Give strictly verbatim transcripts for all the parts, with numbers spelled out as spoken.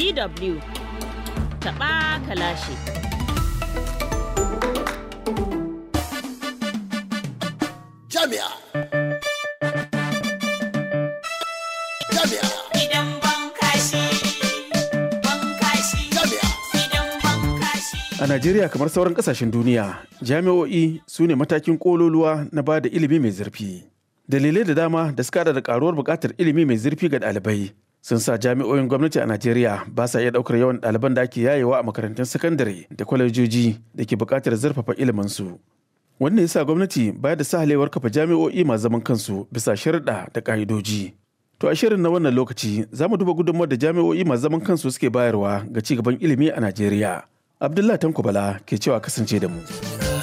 D W taɓa kalashi. Jami'a. Jami'a. Idan ban kashi, ban kashi. Jami'a. Idan ban kashi. A Najeriya kamar sauran kasashen duniya, jami'o'i su ne matakin kololuwa na ba da ilimi mai zurfi. Dalilai da dama da suka da karuwar buƙatar ilimi mai zurfi ga ɗalibai sun sa jami'o'in gwamnati a Najeriya ba sa iya ɗaukar yawan ɗaliban da ake yayewa a makarantun sakandare da kwalejoji da ke buƙatar zurfafa iliminsu. Wannan yasa gwamnati baya da sahalewar kafa jami'o'i masu zaman kansu bisa sharuɗa da ƙa'idoji. To a shirin na wannan lokaci za mu duba gudunmawar da jami'o'i masu zaman kansu suke bayarwa ga ci gaban ilimi a Najeriya. Abdullahi Tanko Bala ke cewa kasance da mu.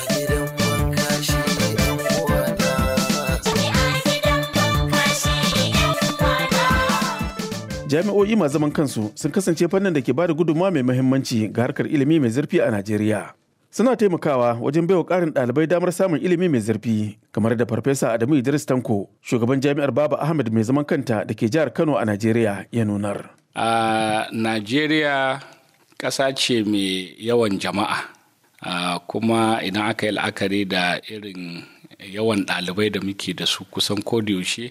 Jami'o'i masu zaman kansu sun kasance fannin da ke bada gudunmawa mai muhimmanci ga harkar ilimi mai zurfi a Najeriya. Suna taimakawa wajen baiwa ƙarin ɗalibai damar samun ilimi mai zurfi, kamar da Farfesa Adamu Idris Tanko, shugaban jami'ar Baba Ahmed mai zaman kanta da ke jihar Kano a Najeriya, ya nunar. A Najeriya ƙasa ce mai yawan jama'a, uh, kuma idan aka yi la'akari da irin yawan ɗalibai da muke da su kusan yaushe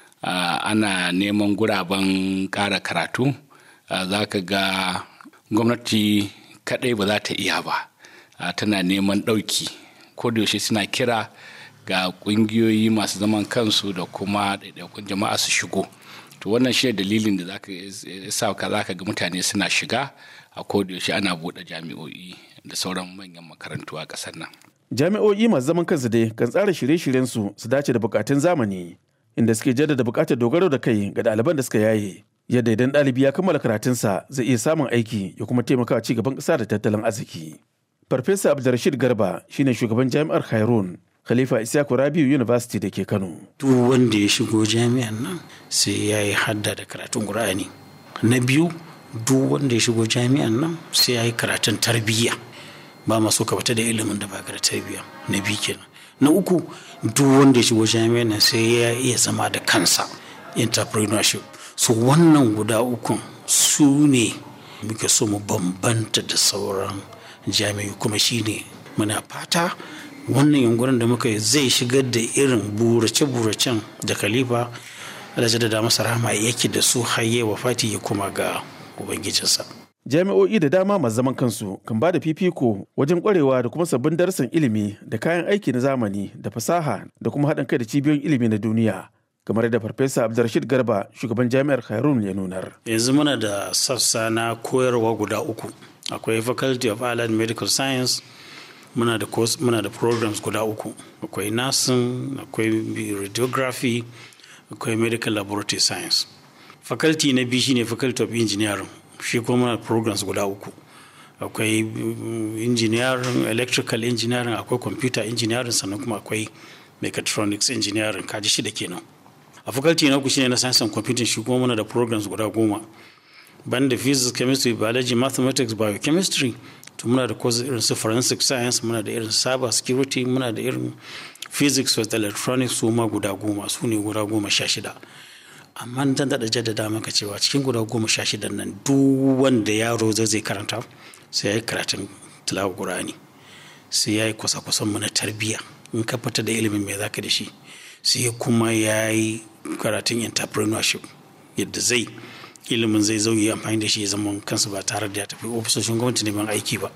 uh, ana neman guraben ƙara karatu, uh, za ka ga gwamnati kaɗai ba za ta iya ba. Uh, tana neman ɗauki yaushe suna kira ga ƙungiyoyi masu zaman kansu da kuma ɗaiɗaikun jama'a su shigo. To wannan shi dalilin da zaka sa ka zaka ga mutane suna shiga a yaushe ana buɗe jami'o'i da sauran manyan makarantu a ƙasar nan. Jami'o'i masu zaman kansu dai kan tsara shirye-shiryen su su dace da bukatun zamani, inda suke jaddada bukatar dogaro da kai ga ɗaliban da suka yaye. Yadda idan ɗalibi ya kammala karatunsa zai iya samun aiki ya kuma taimaka ci gaban ƙasa da tattalin arziki. Farfesa Abdulrashid Garba shine shugaban jami'ar Khairun Khalifa Ishaku Rabiu University da ke Kano. Duk wanda ya shigo jami'an nan sai ya yi hadda da karatun Qur'ani. Na biyu, duk wanda ya shigo jami'an nan sai ya yi karatun tarbiyya. Ba ma so ka fita da ilimin da ba ka da tarbiyya. Na biyu kenan. Na uku, duk wanda ya shigo jami'an nan sai ya iya zama da kansa, entrepreneurship. So wannan guda ukun su ne muke so mu bambanta da sauran jami'u, kuma shine muna fata wannan yunkurin da muka yi zai shigar da irin burace-buracen da Khalifa Alhaji da masa rahama yake da su haye wa fati ya kuma ga ubangijinsa. Jami'o'i da dama masu zaman kansu kan ba da fifiko wajen kwarewa da kuma sabbin darussan ilimi da kayan aiki na zamani da fasaha da kuma haɗin kai da cibiyoyin ilimi na duniya, kamar da Farfesa Abdulrashid Garba shugaban jami'ar Khairun ya nunar. Yanzu muna da sassa na koyarwa guda uku. Akwai Faculty of Allied Medical Science, muna da course, muna da programs guda uku. Akwai nursing, akwai radiography, akwai medical laboratory science. Faculty na biyu shine Faculty of Engineering, shi kuma muna da programs guda uku. Akwai engineering, electrical engineering, akwai computer engineering, sannan kuma akwai mechatronics engineering, kaji shida kenan. A faculty na uku shine na science and computing, shi kuma muna da programs guda goma. Banda physics, chemistry, biology, mathematics, biochemistry, to muna da courses irin su forensic science, muna da irin cyber security, muna da irin physics with electronics, su ma guda goma, su ne guda goma sha shida. Amma dan daɗa jaddada maka cewa cikin guda goma sha shidan nan duk wanda yaro zai karanta sai ya yi karatun tilawa Qur'ani, sai ya yi kwasa-kwasan mu na tarbiyya. In ka fita da ilimin mai zaka da shi, sai kuma ya yi karatun entrepreneurship, yadda zai ilimin zai zo yi amfani da shi ya zama kansa ba tare da ya tafi ofisoshin gwamnati neman aiki ba.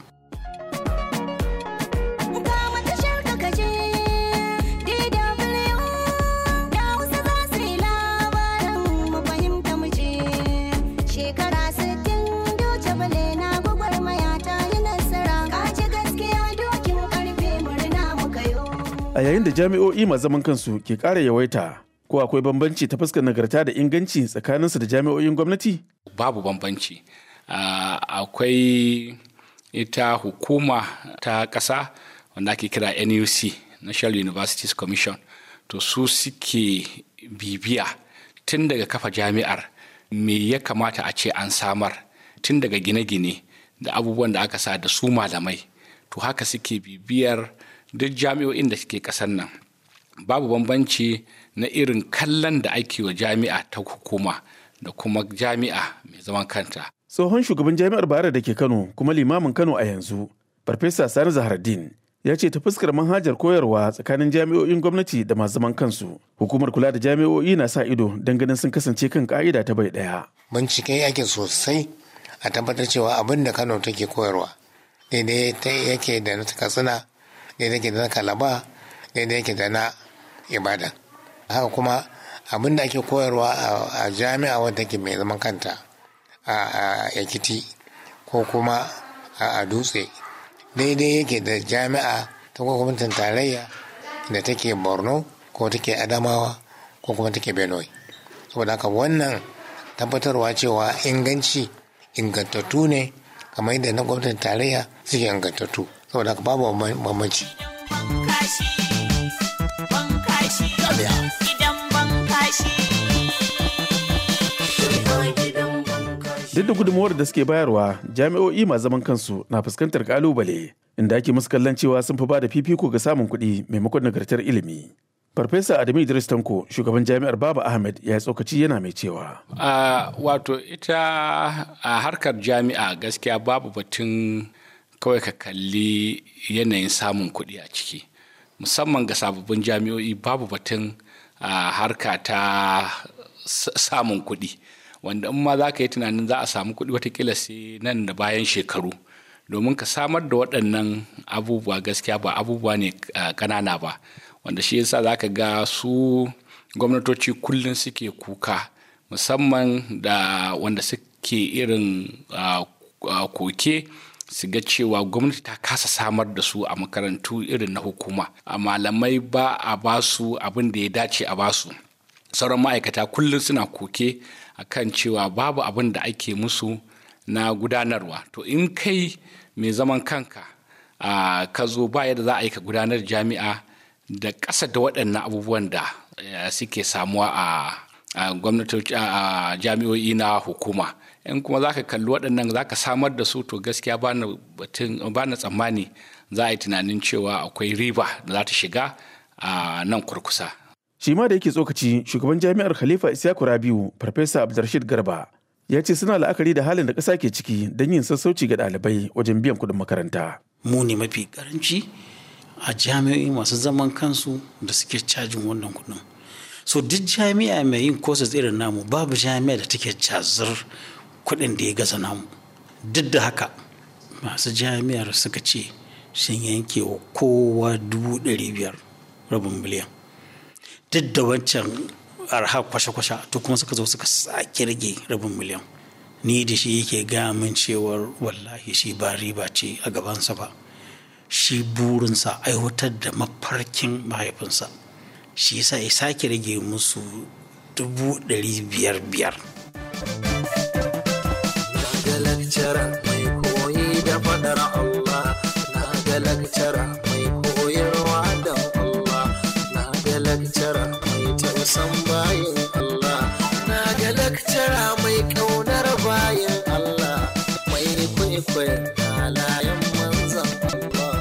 A yayin da jami'o'i masu zaman kansu ke ƙara yawaita, ko akwai bambanci ta fuskar nagarta da inganci tsakaninsu da jami'o'in gwamnati? Babu bambanci. Uh, akwai ita hukuma ta ƙasa wanda ake kira N U C, National Universities Commission. To su suke bibiya tun daga kafa jami'ar me ya kamata a ce an samar, tun daga gine-gine da abubuwan da aka sa da su malamai. To haka suke bibiyar duk jami'o'in da suke ƙasar nan. Babu bambanci na irin kallon da ake wa jami'a ta hukuma da kuma jami'a mai zaman kanta. Tsohon shugaban jami'ar Bayero da ke Kano kuma limamin Kano a yanzu, Farfesa Sani Zahraddin, ya ce ta fuskar manhajar koyarwa tsakanin jami'o'in gwamnati da masu zaman kansu, hukumar kula da jami'o'i na sa ido don ganin sun kasance kan ka'ida ta bai ɗaya. Bincike yake sosai a tabbatar cewa abin da Kano take koyarwa daidai yake da na Katsina, daidai yake da na Kalaba, daidai yake da na Ibadan. Haka kuma abin da ake koyarwa a jami'a wadda take mai zaman kanta a Ekiti ko kuma a Dutse daidai yake da jami'a ta gwamnatin tarayya da take Borno ko take Adamawa ko kuma take Benue. Saboda haka wannan tabbatarwa cewa inganci ingantattu ne kamar yadda na gwamnatin tarayya suke ingantattu. Saboda haka babu bambanci. Duk da gudunmuwar da suke bayarwa, jami'o'i masu zaman kansu na fuskantar kalubale, inda ake musu kallon cewa sun fi ba da fifiko ga samun kuɗi maimakon nagartar ilimi. Farfesa Adamu Idris Tanko, shugaban jami'ar Baba Ahmed, ya tsokaci yana mai cewa. Uh, wato ita a uh, harkar jami'a gaskiya babu batun kawai ka kalli yanayin samun kuɗi a ciki. Musamman ga sababbin jami'o'i babu batun uh, harka ta samun kuɗi. Wanda in ma za ka yi tunanin za a samu kuɗi watakila sai nan da bayan shekaru. Domin ka samar da waɗannan abubuwa gaskiya ba abubuwa ne ƙanana ba. Wanda shi yasa za ka ga su gwamnatoci kullum suke kuka musamman da wanda suke irin koke su ga cewa gwamnati ta kasa samar da su a makarantu irin na hukuma. A malamai ba a basu abin da ya dace a basu. Sauran ma'aikata kullum suna koke akan cewa babu abin da ake musu na gudanarwa. To in kai mai zaman kanka a ka zo ba yadda za a yi ka gudanar jami'a da ƙasa da waɗannan abubuwan da suke samuwa a gwamnatoci a jami'o'i na hukuma. In kuma za ka kalli waɗannan za ka samar da su to gaskiya ba na tsammani za a yi tunanin cewa akwai riba da za ta shiga a nan kurkusa. Shi ma da yake tsokaci, shugaban jami'ar Khalifa Isyaku Rabiu, Farfesa Abdulrashid Garba, ya ce suna la'akari da halin da ƙasa ke ciki don yin sassauci ga ɗalibai wajen biyan kuɗin makaranta. Mu ne mafi ƙaranci a jami'o'i masu zaman kansu da suke cajin wannan kuɗin. So duk jami'a mai yin courses irin namu babu jami'a da take cazar kuɗin da ya gaza namu. Duk da haka masu jami'ar suka ce sun yanke wa kowa dubu ɗari biyar rabin miliyan. Duk da wancan arha kwashe-kwashe to kuma suka zo suka sake rage rabin miliyan. Ni da shi yake gaya min cewar wallahi shi ba riba ce a gabansa ba. Shi burinsa aiwatar da mafarkin mahaifinsa. Shi yasa ya sake rage musu dubu ɗari biyar biyar. Na ga lakcara mai koyi da fadar Allah, na ga lakcara mai koyarwa da Allah, na ga lakcara mai tausan bayin Allah, na ga lakcara mai ƙaunar bayin Allah, mai kwaikwayon halayen manzan Allah.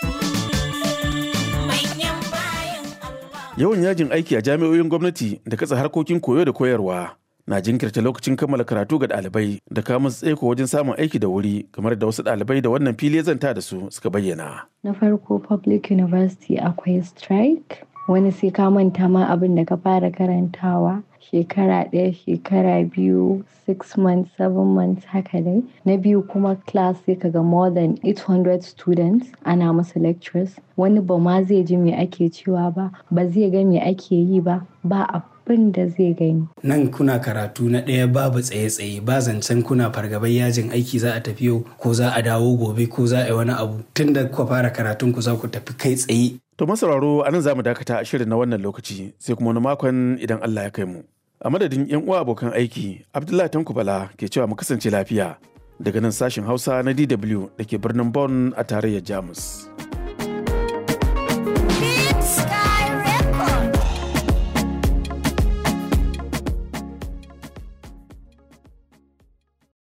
Yawan yajin aiki a jami'o'in gwamnati da katsa harkokin koyo da koyarwa na jinkirta lokacin kammala karatu ga ɗalibai da kamun tsaiko wajen samun aiki da wuri, kamar da wasu ɗalibai da wannan fili ya zanta da su suka bayyana. Na farko public university akwai strike, wani sai ka manta ma abin da ka fara karantawa. Shekara ɗaya, shekara biyu, six months, seven months haka dai. Na biyu kuma class sai kaga more than eight hundred students ana masa lectures. Wani ba ma zai ji me ake cewa ba, ba zai ga me ake yi ba, ba abin da zai gani. Nan kuna karatu na ɗaya babu tsaye-tsaye, ba zancen kuna fargabar yajin aiki za a tafi yau ko za a dawo gobe ko za a yi wani abu. Tun da kuka fara karatun ku za ku tafi kai tsaye. To masauraro, a nan za mu dakata a shirin na wannan lokaci, sai kuma wani makon idan Allah ya kai mu. A madadin 'yan uwa abokan aiki, Abdullahi Tanko Bala ke cewa mu kasance lafiya daga nan sashen Hausa na D W da ke birnin Bonn a tarayyar Jamus.